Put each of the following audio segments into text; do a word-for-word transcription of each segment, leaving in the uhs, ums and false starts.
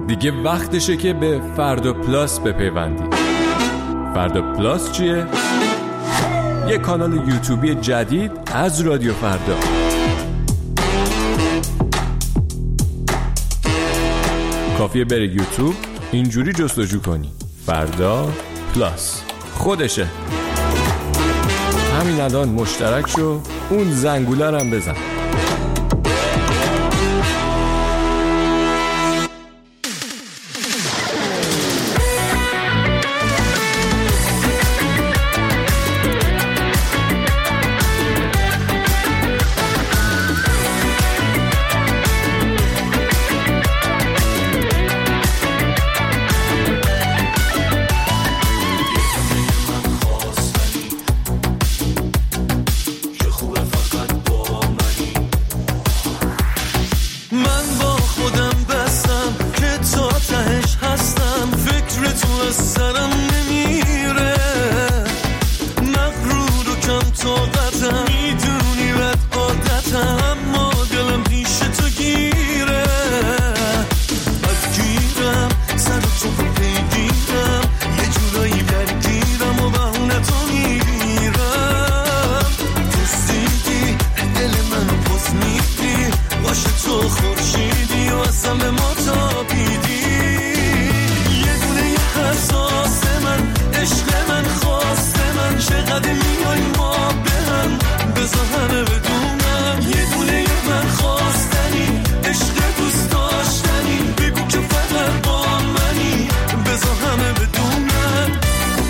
دیگه وقتشه که به فردا پلاس بپیوندی. فردا پلاس چیه؟ یه کانال یوتیوبی جدید از رادیو فردا. کافیه بری یوتیوب، اینجوری جستجو کنی فردا پلاس، خودشه. همین الان مشترک شو، اون زنگوله هم بزن. سرم نمیره مغرور و کم طاقتم، میدونی بد عادتم، اما دلم پیش تو گیره. بد گیرم سر تو رو پیگیرم، یه جورایی درگیرم و بهونه تو میگیرم. دوستیدی دل منو پس میدی، باشه تو خورشیدی و اصلا به ما تابیدی. احساس من، عشق من، خواست من، چقدر میای ما به هم، بذار همه بدونم یه دونه من خواستنی، عشق دوست داشتنی، بگو که فقط با منی، بذار همه بدونم.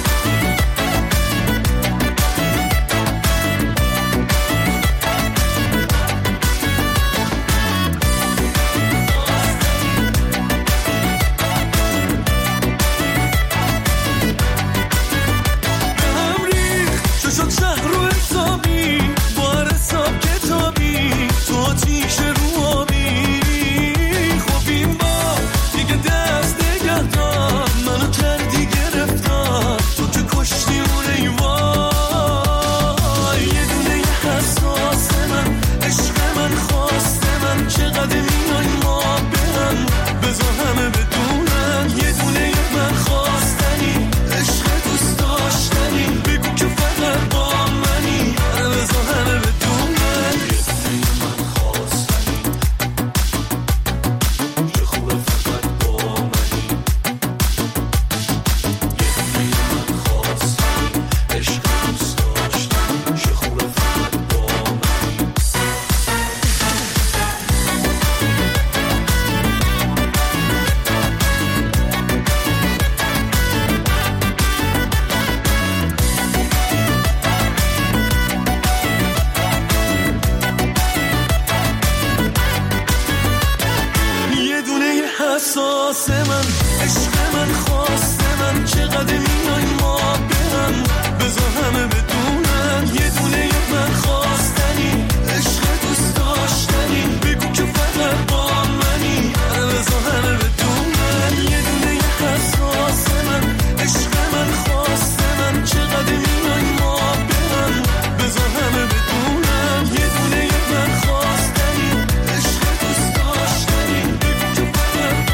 احساس من، عشق من، خواست من، چقدر میای ما به هم، بذار همه بدونن یه دونه من خواستنی، عشق دوست داشتنی، بگو که فقط با منی، بذار همه بدونن یه دونه احساس من، عشق من، خواست من، چقدر میای ما به هم، بذار همه بدونن یه دونه من خواستنی، عشق دوست داشتنی، بگو که فقط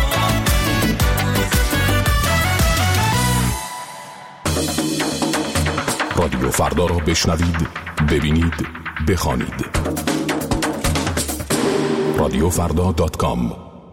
رادیو فردا را بشنوید، ببینید، بخوانید. رادیو فردا دات کام.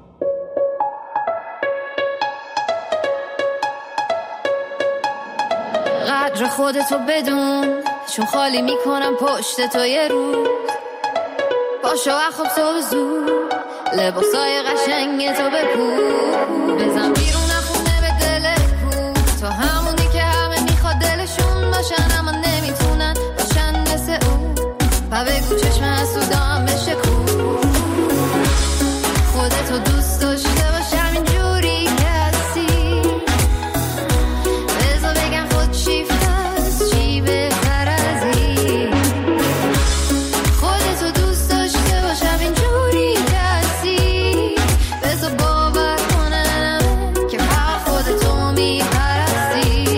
قدر خودتو بدون، چون خالی میکنم پشت تو یه روز. پاشو اخواب تو زود، لباسای قشنگ تو بپوش، بزن بیرون خونه به دلت کو. تو همونی که همه میخواد دلشون باشن، اما نمیتونن باشن مثل اون. و بگو چشم حسودام بشه کو. خودتو دوست داشته باش همینجوری که هستی، بذار بگم خود شیفت هست، چی بهتر از این. خودتو دوست داشته باش همینجوری که هستی، بذار باور کنم که فقط خودتو میپرستی.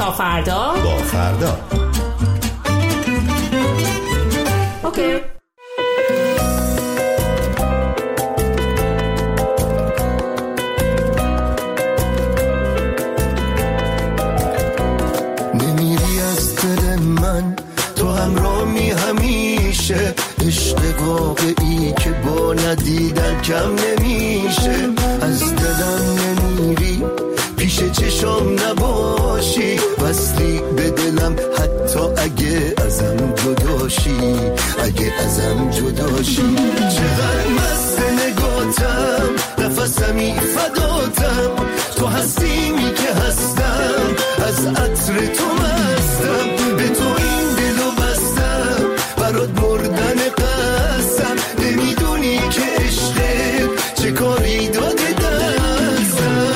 تا فردا با فردا. اوکی. نمیری از دل من، تو همراهی همیشه، عشق واقعی که با ندیدن کم نمیشه. از دلم نمیری، پیش چشام نباشی، وصلی به دلم حتی اگه ازم جداشی، اگه ازم جداشی. چقدر مست نگاتم، نفسمی فداتم، تو هستیمی که هستم، از عطر تو مستم، به تو این دلو بستم، برات مردن قسم، نمیدونی که عشقت چه کاری داده دستم.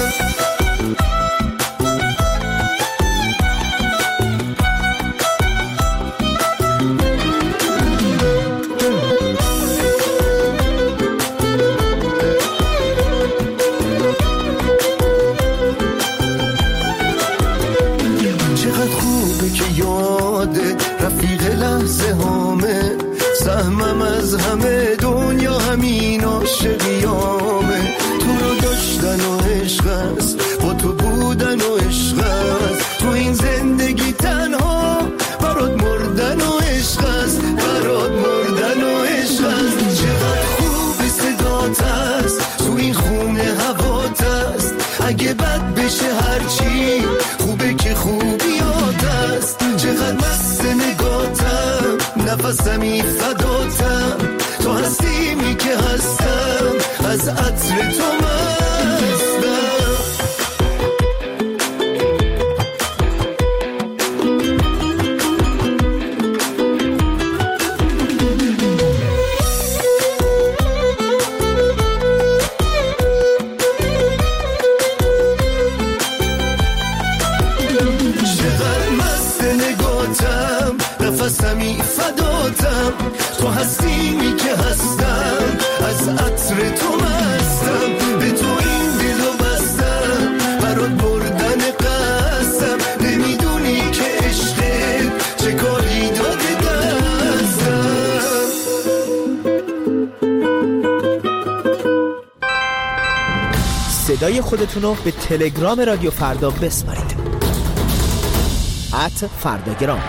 رفیق لحظه هامه، سهمم از همه دنیا همین عاشقیامه. تو رو داشتن و عشق است، با تو بودن و عشق است، تو این زندگی تنها برات مردن و عشق است، برات مردن و عشق است. چقدر خوب صدات است، تو این خونه هوات است، اگه بد بشه هرچی خوبه که خوبیات است. چقدر مست نگاتم، نفسمی فداتم، تو هستیمی که هستم، از عطر تو مستم. نفسمی فداتم، تو هستیمی که هستم، از عطر تو مستم، به تو این دلو بستم، برات بردن قسم، نمیدونی که عشقت چه کاری داده دستم. صدای خودتونو به تلگرام رادیو فردا بسپارید. ات فرداگرام.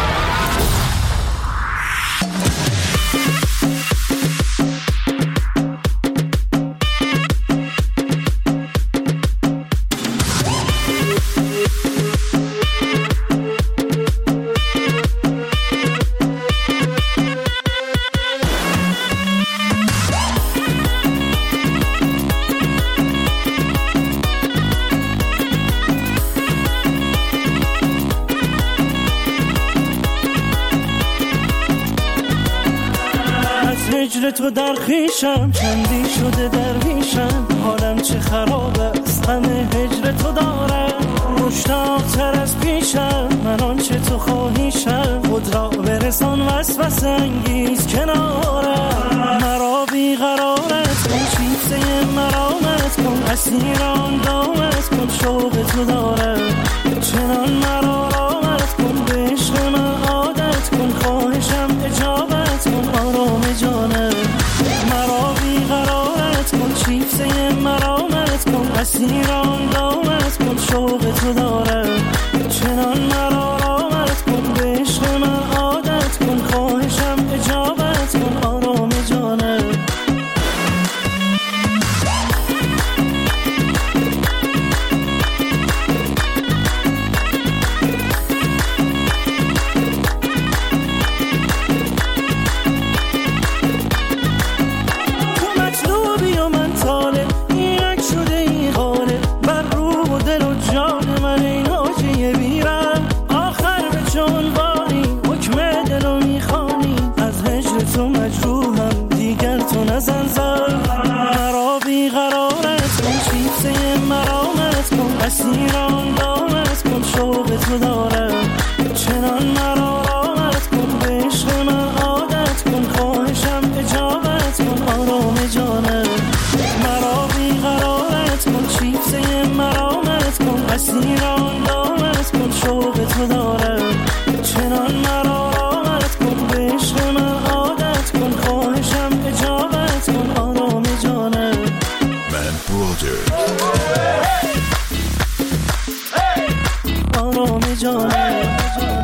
تو در خیشم چندی شده درویشم، حالم چه خراب است، غم هجر تو دارم، مشتاق‌تر از پیشم، من آنچه تو خواهیشم، خود را برسان وسوسه انگیز کنارم. مرا بیقرارت کن، چیزه مرامت کن، اسیران دامت کن، شوق تو دارم، چنان مرا رامت کن، به عشق من عادت کن، خواهشم اجابت کن، آرام جانم. مرا بیقرارت کن، چیزه مرامت کن، اسیران دامت کن، شوق تو دارم، چنان مرا رامت کن، به عشق من عادت کن، خواهشم اجابت کن، آرام جانم. اسیران دامت کن، شوق تو دارم، چنان مرا رامت کن، به عشق من عادت کن، خواهشم اجابت کن، آرام جانم. مرا بیقرارت کن، چیزه مرامت کن، اسیران دامت عادت کن شوق تو دارم چنان مرا راحت کن به عشق من عادت کن خواهشم اجابت کن آرام جانم من برادر آرام جانم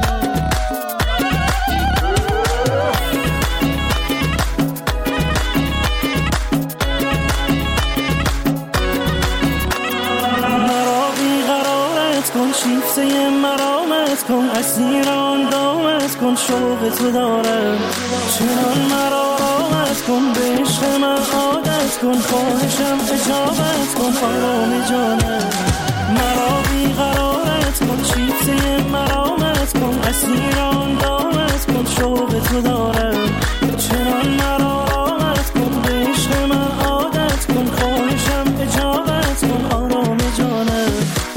شیفته مرامت کن اسیران دامت کن شوق تو دارم چنان مرا راحت کن به عشق من عادت کن خواهشم اجابت کن آرام جانم مرا بیقرارت کن شیفته مرامت کن اسیران دامت کن شوق تو دارم چنان مرا راحت کن به عشق من عادت کن خواهشم اجابت کن آرام جانم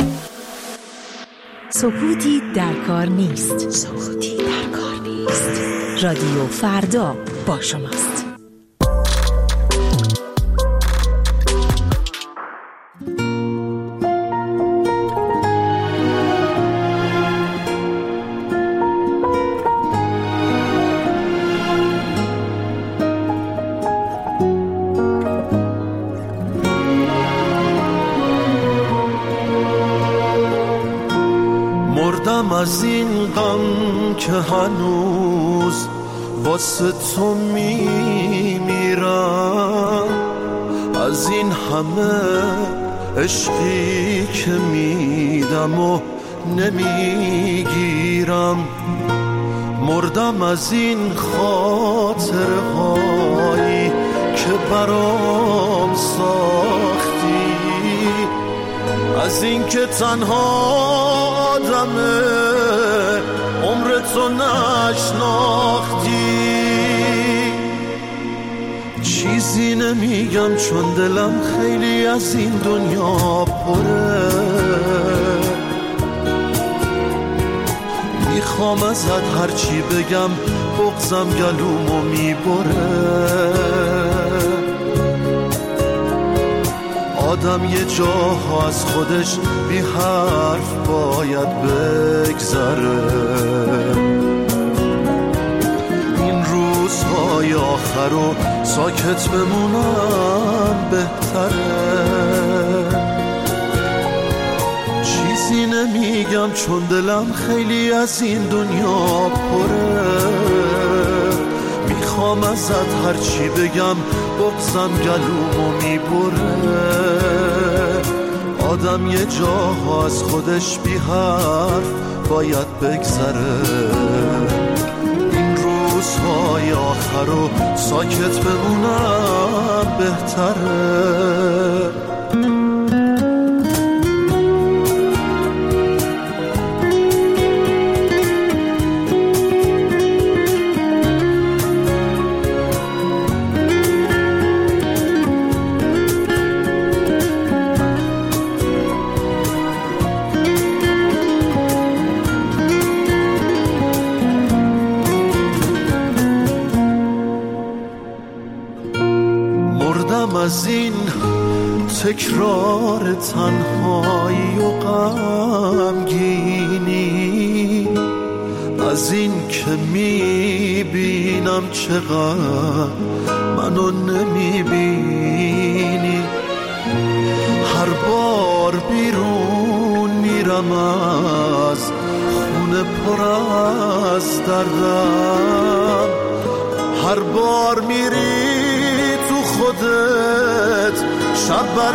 سکوتی در کار نیست. سکوتی در کار نیست. رادیو فردا با شماست. از این غم که هنوز واسه تو میمیرم از این همه عشقی که میدم و نمیگیرم مردم از این خاطرهایی که برام ساختی از این که تنها آدمه عمر تو نشناختی چیزی نمیگم چون دلم خیلی از این دنیا پره میخوام ازت هرچی بگم بغضم گلومو میبره آدم یه جاها از خودش بی حرف باید بگذره این روزهای آخر رو ساکت بمونم بهتره چیزی نمیگم چون دلم خیلی از این دنیا پره میخوام ازت هرچی بگم بغضم گلومو میبره آدم یه جاها از خودش بی حرف باید بگذره این روزهای آخر رو ساکت بمونم بهتره از این تکرار تنهایی و غمگینی از این که میبینم چقدر منو نمیبینی هر بار بیرون میرم از خونه پر از دردم هر بار میری خودت شب بر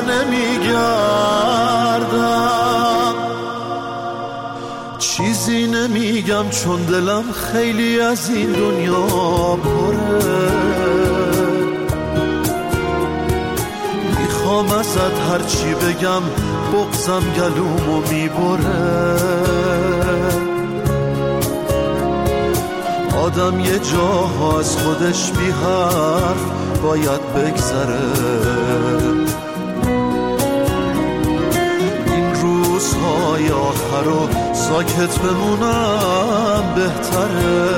نمیگردم چیزی نمیگم چون دلم خیلی از این دنیا پره میخوام ازت هرچی بگم بغضم گلومو میبره آدم یه جاها از خودش بی حرف باید بگذره این روزهای آخر رو ساکت بمونم بهتره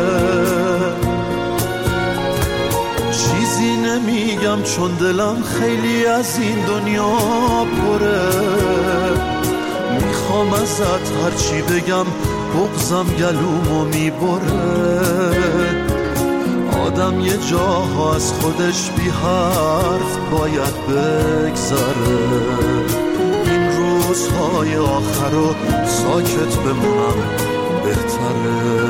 چیزی نمیگم چون دلم خیلی از این دنیا پره میخوام میخوام ازت هرچی بگم بغضم گلومو میبره. آدم یه جاها از خودش بی حرف باید بگذره. این روزهای آخر رو ساکت بمونم بهتره.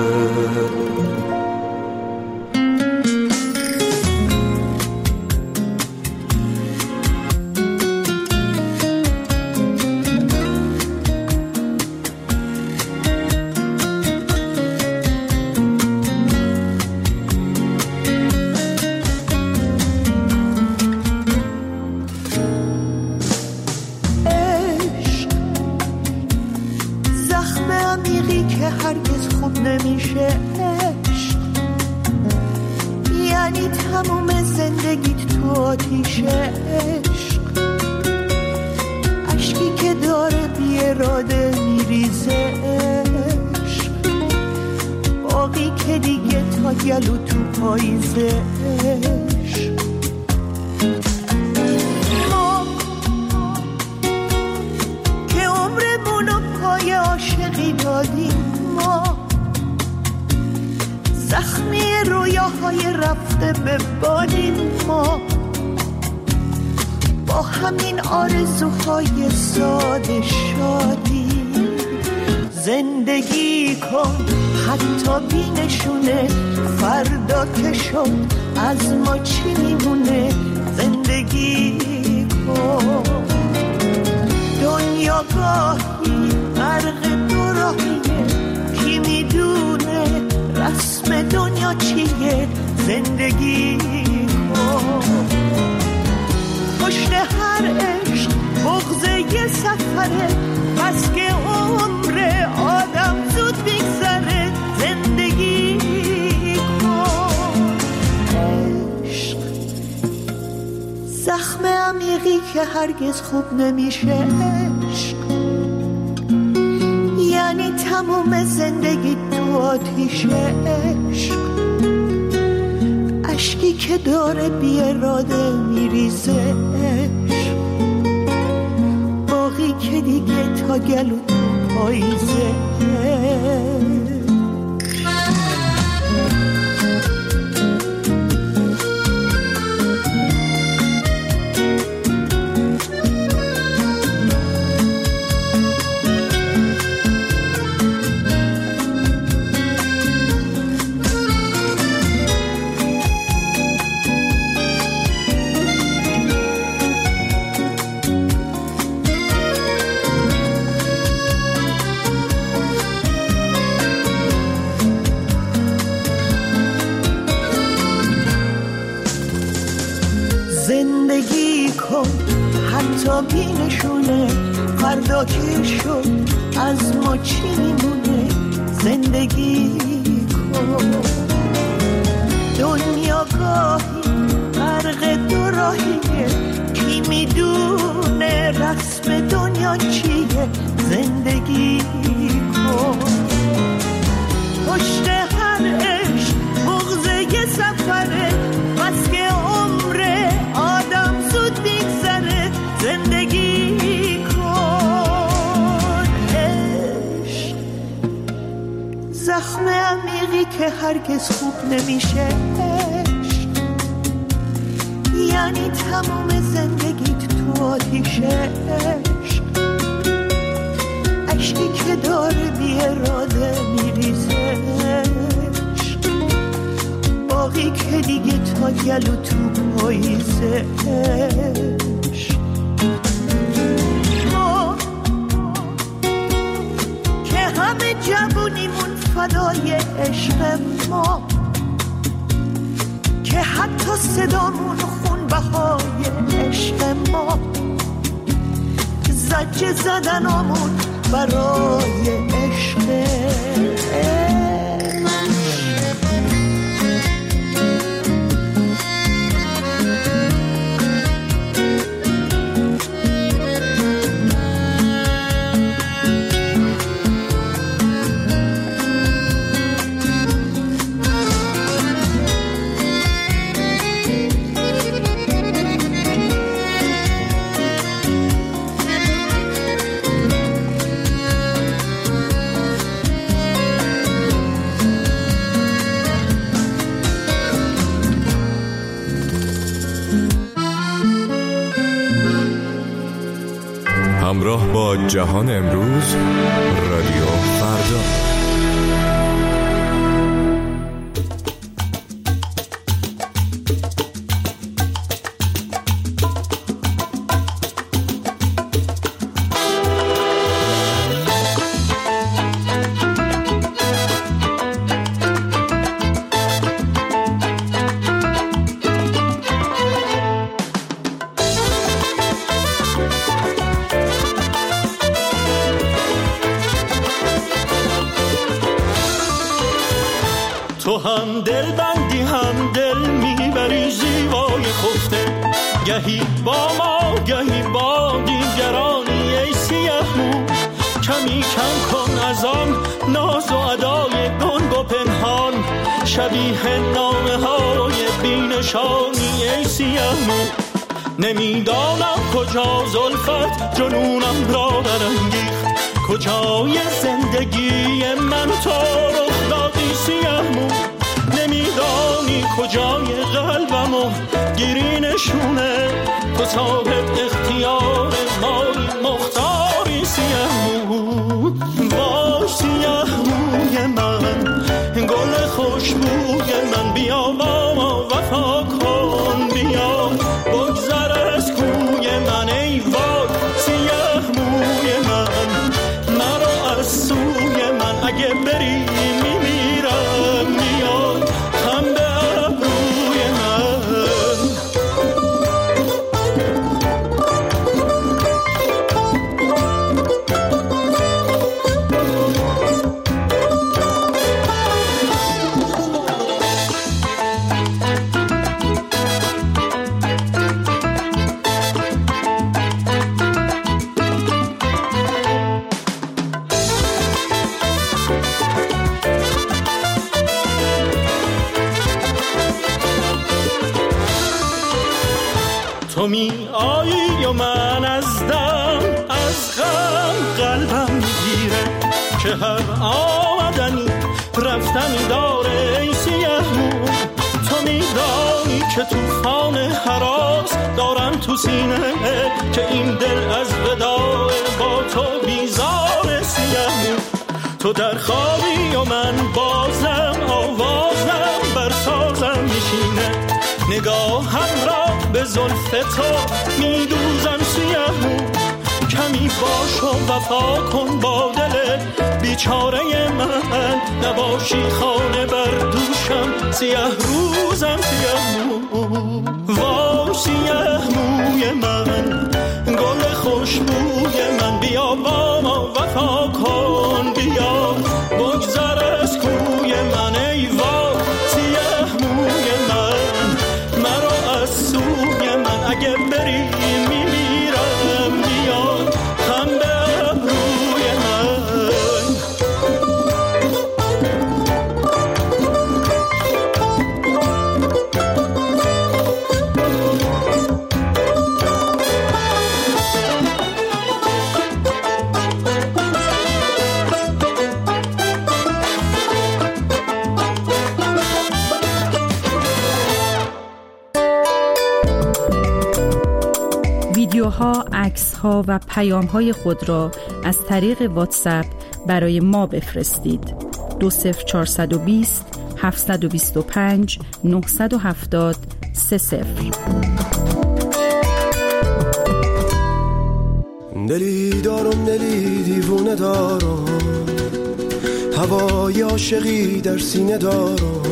از ما چی میمونه؟ زندگی کن. دنیا گاهی غرق دو راهیه، کی میدونه رسم دنیا چیه؟ زندگی کن. پشت هر عشق بغض یه سفره، بس که عمر آدم زود میگذره. زندگی زخم عمیقی که هرگز خوب نمیشه عشق، یعنی تموم زندگی تو آتیش عشق. اشکی که داره بی اراده میریزه عشق، باقی که دیگه تا گلو تو پاییزه. زندگی کن حتی بی نشونه، فردا که شد از ما چی میمونه؟ زندگی کن. دنیا گاهی غرق دو راهیه، کی میدونه رسم دنیا چیه؟ زندگی کن. پشت هر عشق بغض یه سفره، بس که عمر آدم زود میگذره. زندگی کن. عشق زخم عمیقی که هرگز خوب نمیشه عشق، یعنی تموم زندگیت تو آتیش عشق. اشکی که داره بی اراده میریزه عشق، باقی که دیگه تا گلو تو پاییزه عشق. ما که همه جوونیمون فدای عشق ما، که حتی صدامون خون بهای عشق ما، زجه زدنامون برای عشق. جهان امروز، رادیو فردا. تو هم دل بندی هم دل میبری زیبای خفته، گهی با ما گهی با دیگرانی ای سیه مو. کمی کم کن از آن ناز و ادای گنگ و پنهان، شبیه نامه های بینشانی ای سیه مو. نمیدانم کجا زلفت جنونم را برانگیخت، کجای زندگی من تو رخ دادی سیه مو. نمیدانی کجای قلبمو گیری نشونه، تو صاحب اختیار مایی مختاری سیه مو. باش سیه موی من، گل خوشبوی من، بیا با ما وفا کن، بیا بگذر از کوی من. ای وای سیه موی من، مرا از سوی من اگه بری میمیرم، بیا خم به ابروی من. تو می آیی و من از دم از غم قلبم میگیره، که هر آمدنی رفتنی داره ای سیه مو. تو میدانی که توفان هراس دارم تو سینه، که این دل از وداع با تو بیزار سیه مو. تو در خوابی و من بازم آوازم بر سازم میشینه، نگاهم را به زلف تو میدوزم سیه مو. کمی باش و وفا کن با دل بیچاره من، نباشی خانه بر دوشم سیه روزم سیه مو. وای سیه موی من، گل خوشبوی من، بیا با ما وفا کن، بیا بگذر از کوی من. ای وای سیه موی من، مرا از سوی من اگه بری میمیرم، بیا خم به ابروی من. ویدیوها، عکس‌ها و پیام‌های خود را از طریق واتساپ برای ما بفرستید. دو صفر چهارصد و بیست هفتصد و بیست و پنج نهصد و هفتاد سه صفر. دلی دارم دلی دیوونه دارم، هوای عاشقی در سینه دارم.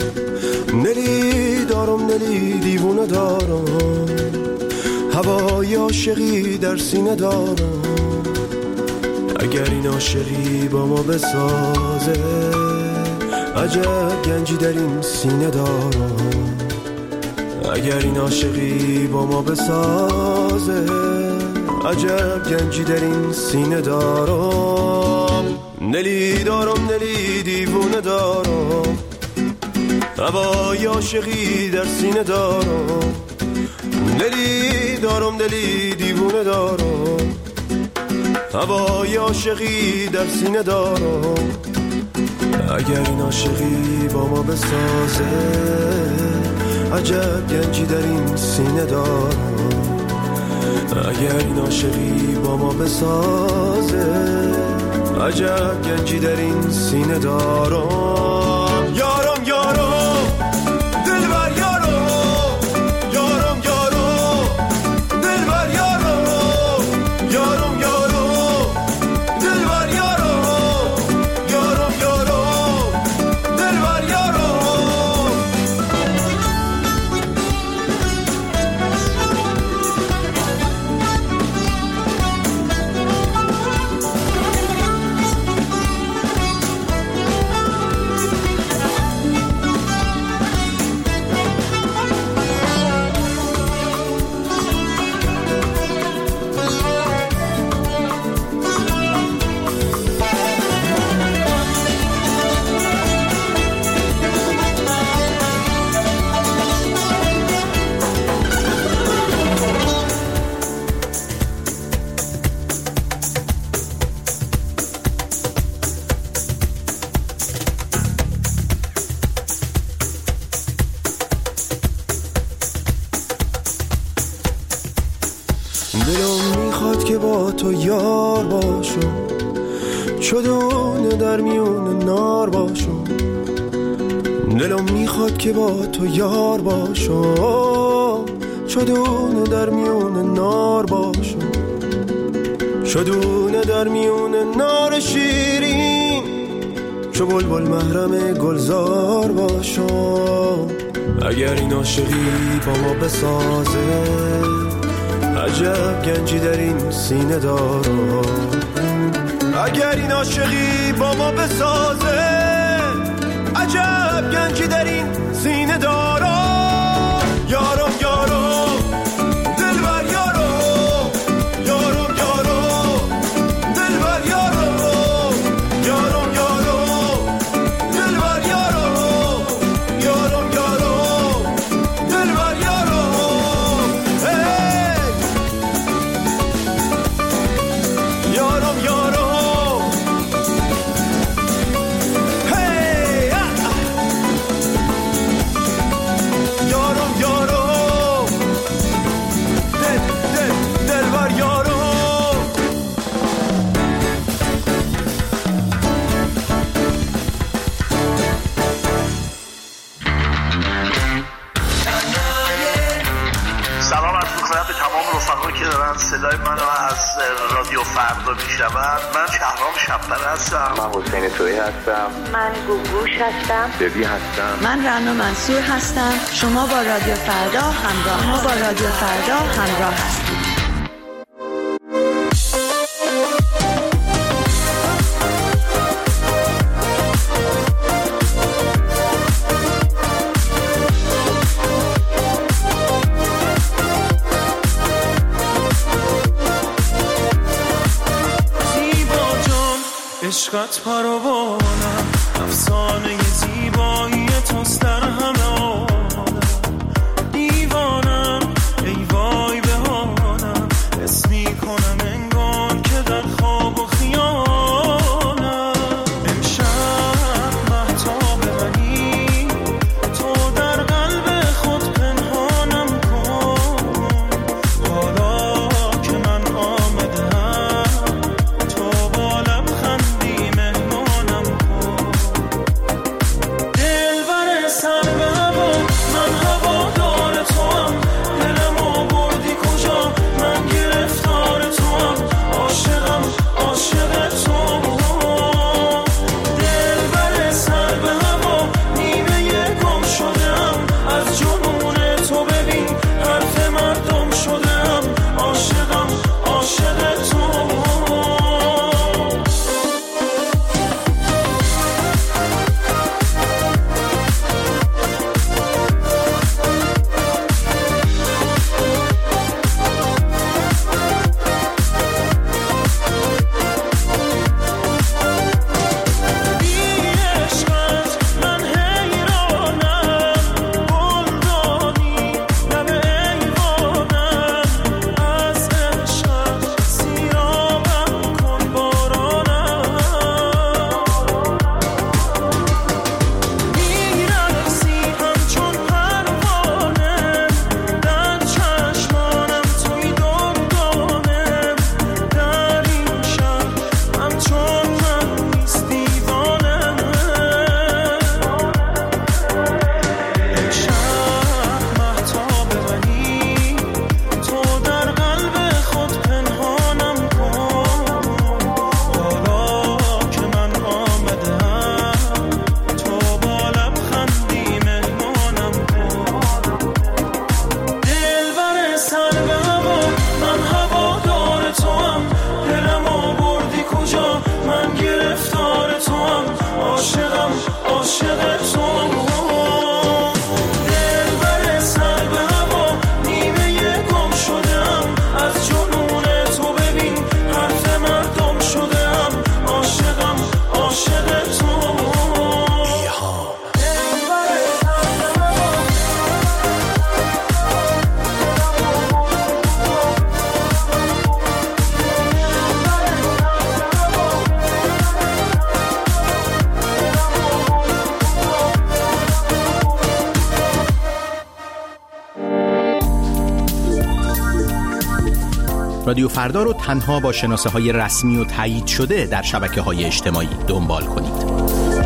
دلی دارم دلی دیوونه دارم، هوای عاشقی در سینه دارم. اگر این عاشقی با ما بسازه، عجب گنجی در این سینه دارم. اگر این عاشقی با ما بسازه، عجب گنجی در این سینه دارم. دلی دارم دلی دیوونه دارم، هوای عاشقی در سینه دارم. دلی دارم دلی دیوونه دارم، هوای عاشقی در سینه دارم. اگر این عاشقی با ما بسازه، عجب گنجی در این سینه دارم. اگر این عاشقی با ما بسازه، عجب گنجی در این سینه دارم. یارم یارم دلبر یارم، یارم یارم دلبر یارم، یارم یارم دلبر یارم، یارم یارم دلبر یارم. دلم میخواد که با تو یار باشم، چدونه در میون نار باشم. دلم میخواد که با تو یار باشم، چدونه در میون نار باشم، چدونه در میون نار شیرین، چو بلبل محرم گلزار باشم. اگر این عاشقی با ما بسازه، عجب گنجی در این سینه دارم. اگر این عاشقی با ما بسازه، عجب گنجی در این سینه دارم. یارم یارم دلبر یارم، یارم یارم دلبر یارم، یارم یارم دلبر یارم، یارم یارم دلبر یارم. یارم یارم هی یارم یارم دل دل دلبر یارم. سلام عرض می‌کنم به تمام رفقا که دارن صدای منو از رادیو فردا میشنون. من شهرام شب‌بر هستم. من حسین تویی هستم. من گوگوش هستم. ببی هستم. من رنا منصور هستم. شما با رادیو فردا همراه ما با رادیو فردا همراه هستید. عشقت پروانم، افسانه زیبایی توست در همه عالم. دیوانم ای وای بهانم، حس میکنم انگار که در خواب و خیالم. امشب مهتاب منی، تو در قلب خود پنهانم کن. حالا که من آمدم، تو با لبخندی مهمانم کن. دلبر سر به هوا من گرفتار تو هم، عاشقم عاشق تو هم. دلبر سر به هوا نیمه گم شدم، از جنون تو ببین حرف مردم شدم، عاشقم عاشق تو. رادیو فردا رو تنها با شناسه های رسمی و تایید شده در شبکه های اجتماعی دنبال کنید.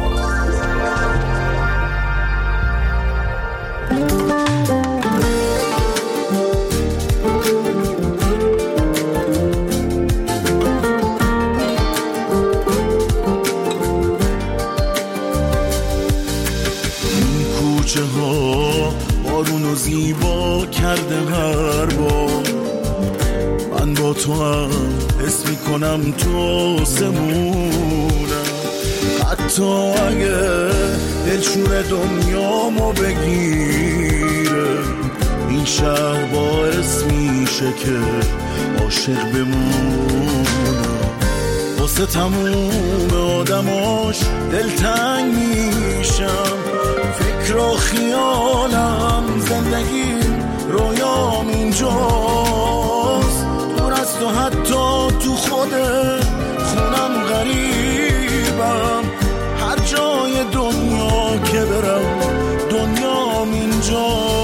این کوچه ها بارونو زیبا کرده هر بار، من با تو هم حس میکنم تو آسمونم، حتی اگه دلشور دنیامو بگیره، این شهر باعث میشه که عاشق بمونم. واسه تموم آدماش دلتنگ میشم، فکر و خیالم زندگی رویام اینجاست، دور از تو حتی تو خود خونم غریبم، هر جای دنیا که برم دنیام اینجاست.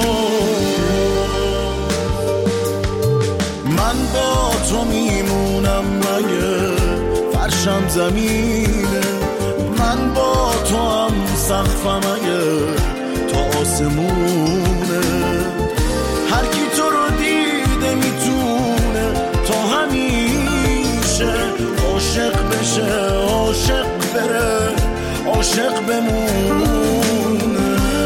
من با تو میمونم مگه فرشم زمینه، من با تو هم سقفم اگه تا آسمونه، هر کی تو رو دیده میتونه تا همیشه عاشق بشه، عاشق بره، عاشق بمونه.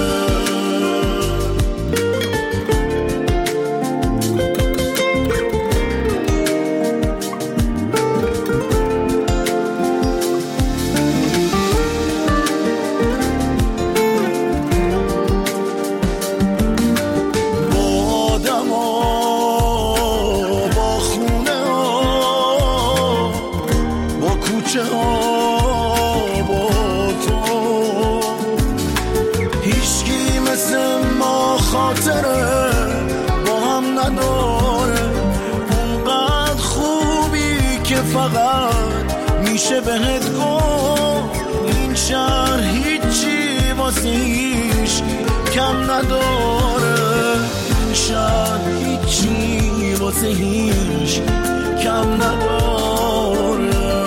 میشه بهت گفت این شهر هیچی واسه هیچ کم نداره، این شهر هیچی واسه هیچ کم نداره.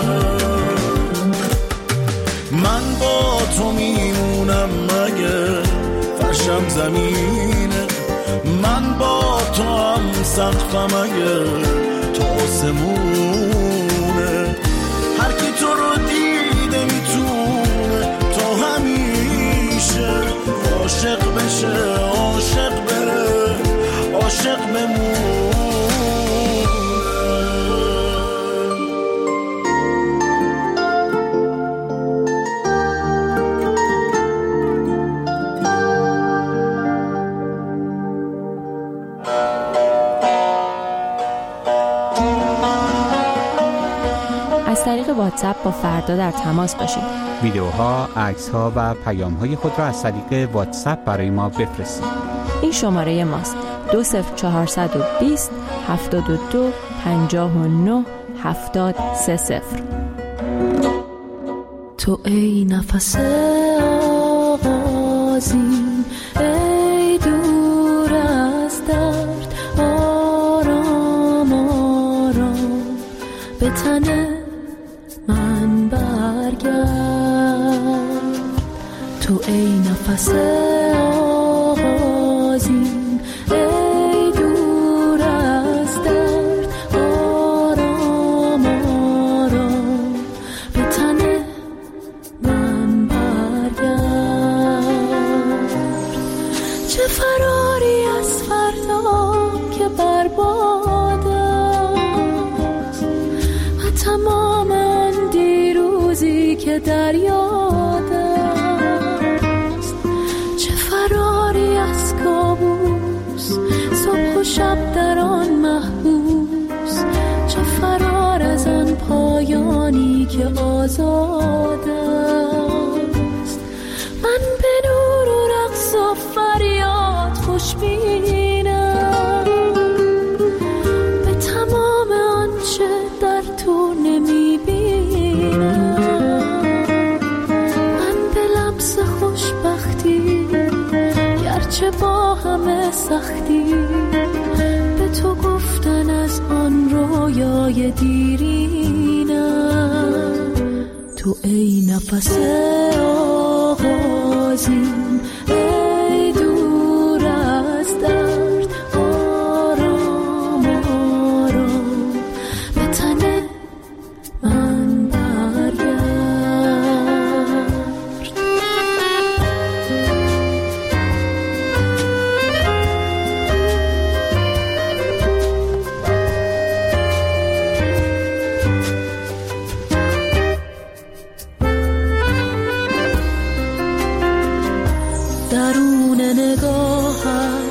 من با تو میمونم مگه فرشم زمینه، من با تو هم سقفم اگه تا آسمونه، هر کی تو رو دیده میتونه تا همیشه عاشق بشه، عاشق بره، عاشق بمونه. از طریق واتساپ با فردا در تماس باشید. ویدیوها، عکس‌ها و پیام‌های خود را از طریق واتساپ برای ما بفرستید. این شماره ماست: دو صفر چهارصد و بیست هفتاد و دو پنجاه و نه هفتاد سه صفر. تو ای نفس آغازین، ای دور از درد، آرام آرام به تن من برگرد. تو ای نفس آغازین، ای دور از درد، آرام آرام به تن من برگرد. چه فراری از فردا که برباد است و تمام آن دیروز که در یاد است. چه فراری از کابوس، صبح و شب در آن محبوس. چه فرار از آن پایانی که آزاد است. من به نور و رقص و فریاد خوشبینم، به تمام آنچه در تو نمیبینم. من به لمس خوشبختی، گرچه با همه سختی، به تو گفتن از آن رویای دیرینم. تو ای نفس آغازین، ای دور از درد، آرام آرام به تن من برگرد. درون نگاهت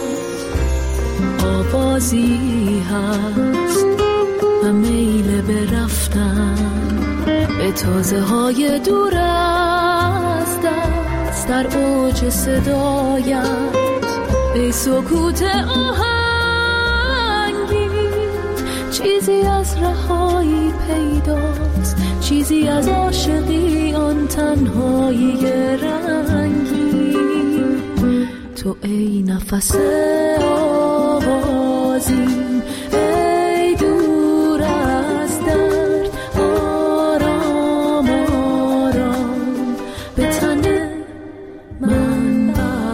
آوازی هست و میل به رفتن به تازه های دور از دست. در اوج صدایت ای سکوت آهنگی، چیزی از رهایی پیداست، چیزی از عاشقی آن تنهایی رنگی. تو ای نفس آغازین، ای دور از درد، آرام آرام به تن من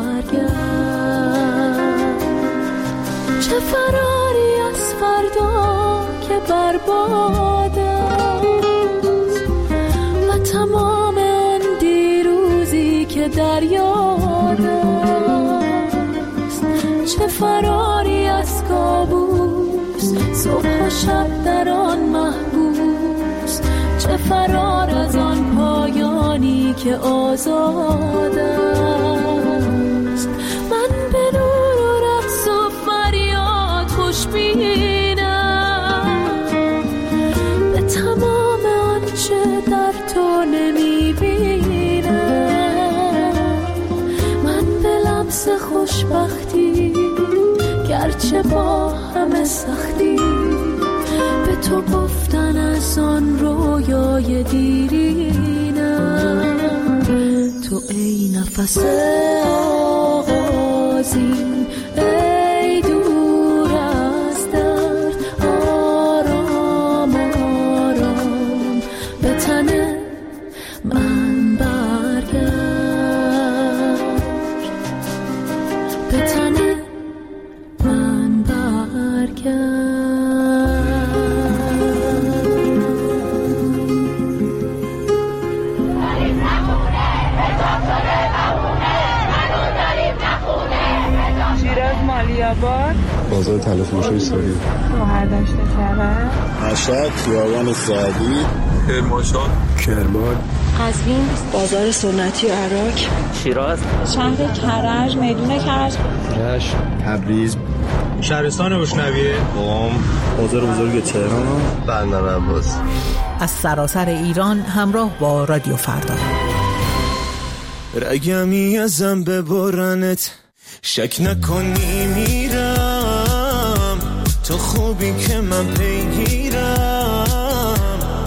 برگرد. چه فراری از فردا که برباد است و تمام آن دیروزی که در یاد است. چه فراری از کابوس، صبح و شب در آن محبوس. چه فرار از آن پایانی که آزاد است. من به نور و رقص و فریاد خوشبینم، به تمام آنچه در تو نمیبینم. من به لمس خوشبختی، گرچه با همه سختی، به تو گفتن از آن رویای دیرینم. تو ای نفس آغازین، ای دور از درد، آرام آرام به تن من برگرد. به تن من برگرد. شیراز مالیاباد، بازار تلفروشی سوری، مهردشت کرد، مشهد خیابان سعدی، کرمانشاه، کرمان، قزوین، بازار سنتی و عراق، شیراز، شهر کرج، میدون کرج، رشت، تبریز، شهرستان بوشنویه، قم، بازار بزرگ تهران، بندر عباس. از سراسر ایران همراه با رادیو فردا. رگمی ازم ببرنت، شک نکنی میرم، تو خوبی که من پیگیرم.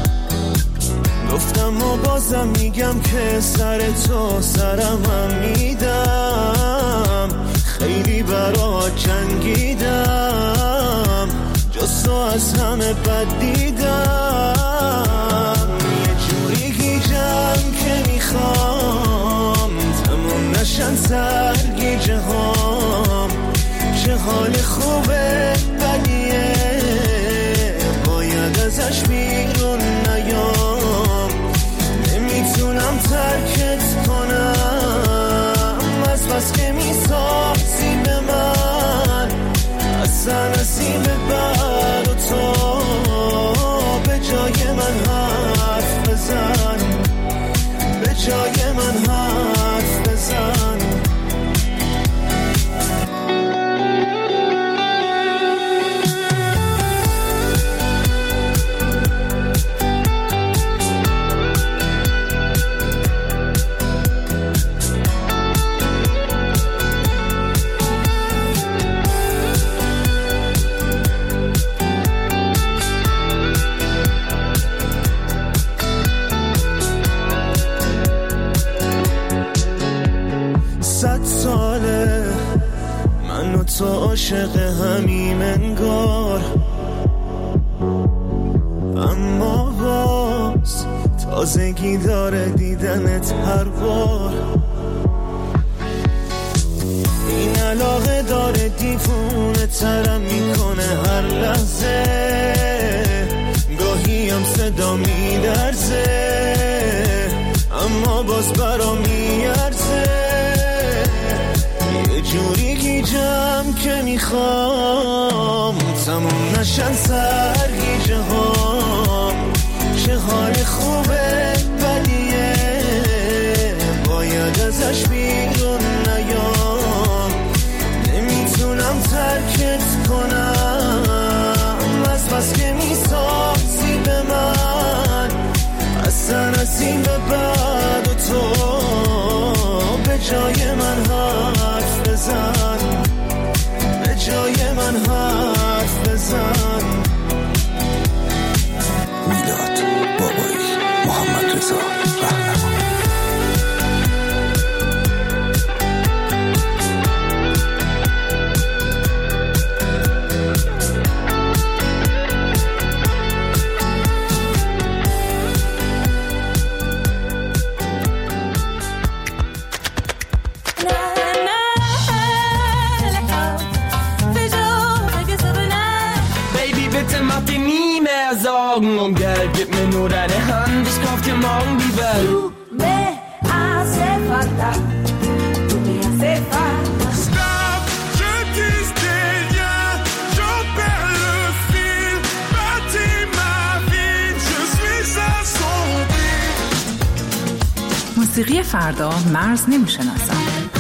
گفتم و بازم میگم که سر تو سرم هم میدم. خیلی برات جنگیدم، جز تو از همه بد دیدم. یه جوری گیجم که میخوام تموم نشن سرگیجه هام. چه حال خوبه بدیه، باید ازش بیرون نیام. نمیتونم ترکت کنم، از بس که میسازی به من. اصلا نسیم بر و تو به جای من هم تو عاشق همیم انگار، اما باز تازگی داره دیدنت هر بار. این علاقه داره دیوونه ترم میکنه هر لحظه، گاهی هم صدا میدرزه اما باز برام میارزه. یه جوری گیجم که میخوام تموم نشن سرگیجه هام. چه حال خوبه بدیه باید ازش بیرون نیام. نمیتونم ترکت کنم از بس که میسازی به من. اصلا از این به بعد و تو به جای من حرف بزن، به جای من حرف بزن. میلاد بابایی، محمد رضا رهنما. Und Geld, gib mir nur deine Hand, ich kauf dir morgen die Welt. Du me hace falta, tu me hace falta. Stop, je dis rien, j'en perds le fil. Bâtis ma vie, je suis assombri. موسیقی فردا مرز نمیشناسم.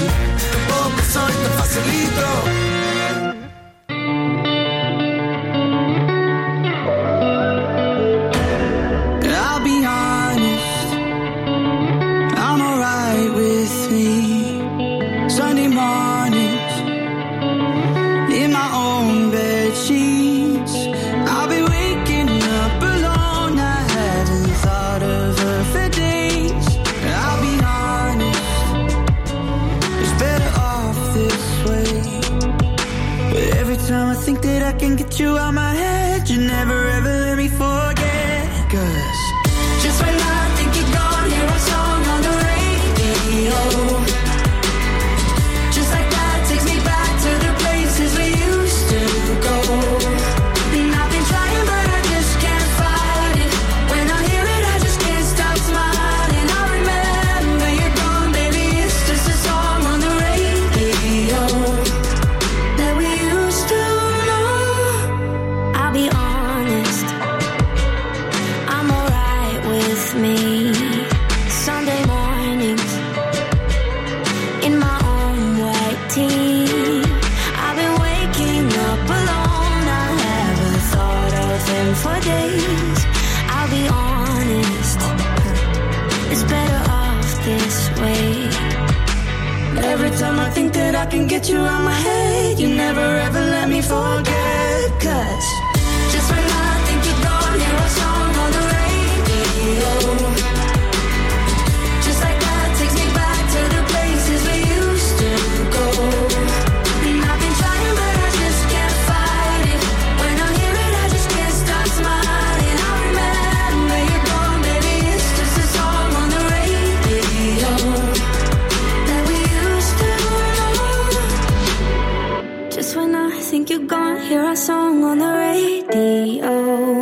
You out my head, you never ever let me forget. Cause just when I think you're gone, hear a song on the radio. Just like that takes me back to the places we used to go. And I've been trying but I just can't fight it. When I hear it I just can't stop smiling. I remember you're gone, baby, it's just a song on the radio that we used to. I'll be honest, I'm alright with me. Sunday mornings, in my own white tee. I've been waking up alone, I haven't thought of him for days. I'll be honest, it's better off this way. Every time I think that I can get you out my head, you never ever let me forget. Cause just when I think you're gone, hear a song on the radio. Just like that takes me back to the places we used to go. And I've been trying but I just can't fight it. When I hear it I just can't stop smiling. I remember you're gone, baby, it's just a song on the radio that we used to know. Just when I think you're gone, hear a song on the radio.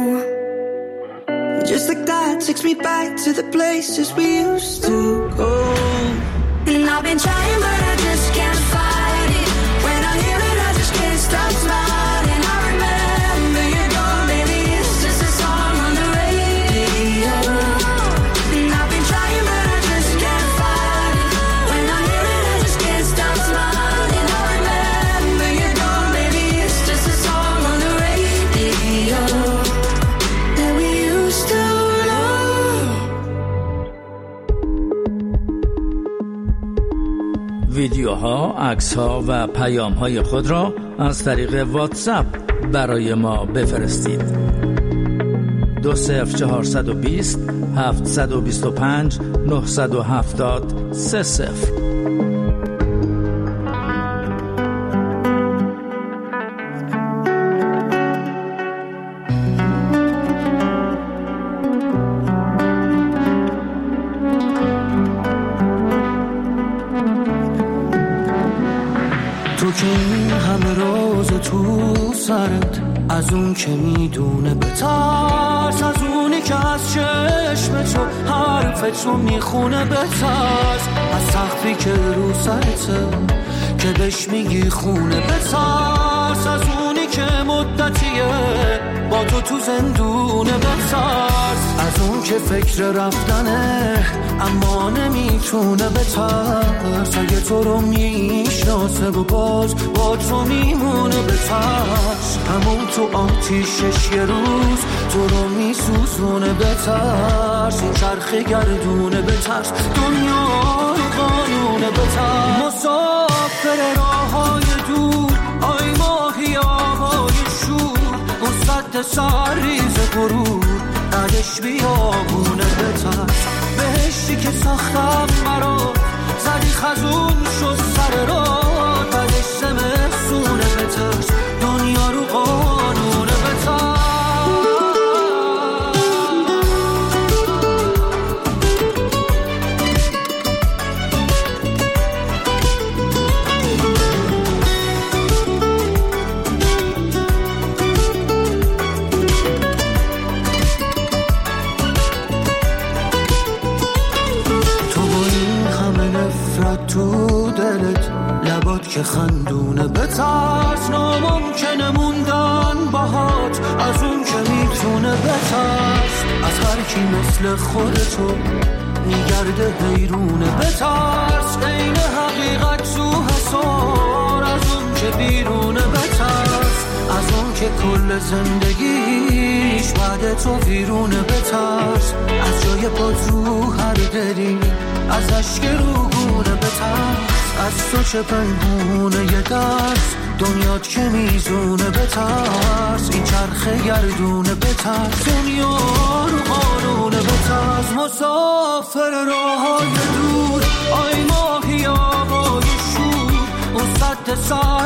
Just like that takes me back to the places we used to go. And I've been trying but I just can't fight it. When I hear it I just can't stop smiling. I remember you're gone, baby, it's just a song on the radio. And I've been trying but I just can't fight it. When I hear it I just can't stop smiling. I remember you're gone, baby, it's just a song on the radio that we used to know. ویدیوها، عکس‌ها و پیام‌های خود را از طریق واتساپ برای ما بفرستید. دو صفر چهارصد و بیست هفتصد و بیست و پنج نهصد و هفتاد سه صفر. این همه روز تو سرت، از اون که میدونه بترس، از اونی که از چشم تو حرف تو میخونه بترس، از سقفی که رو سرته که بهش میگی خونه بترس، از اونی که مدتیه با تو تو زندونه بترس، از اون که فکر رفتنه اما نمیتونه بترس، اگه تو رو میشناسه و باز با تو میمونه بترس، همون تو آتیشش یه روز تو رو میسوزونه بترس، این چرخ گردونه بترس، دنیا رو قانونه بترس، مسافر راه های دور آی ماهی آبای شور، اون صد سرریز غرور بعدش بیابونه بترس، بهشتی که ساختم برات زدی خزون شد سر راه، بعدش زمستونه بترس، دنیا رو قانونه بترس. تو دلت لبات که خندونه بترس، ناممکنه موندن باهات از اون که میتونه بترس، از هر کی مثل خودتو میگرده حیرونه بترس، عین حقیقت تو حسار از اون که بیرونه بترس، از اون که کل زندگیش بعد تو ویرونه بترس، از جای پات رو هر دلی از اشک روگونه بترس، از تو چه پنهونه یه درس دنیات که میزونه بترس، این چرخ گردونه بترس، دنیا رو قانونه بترس، مسافر راه های دور آی ماهی آبای شور، اون صد سال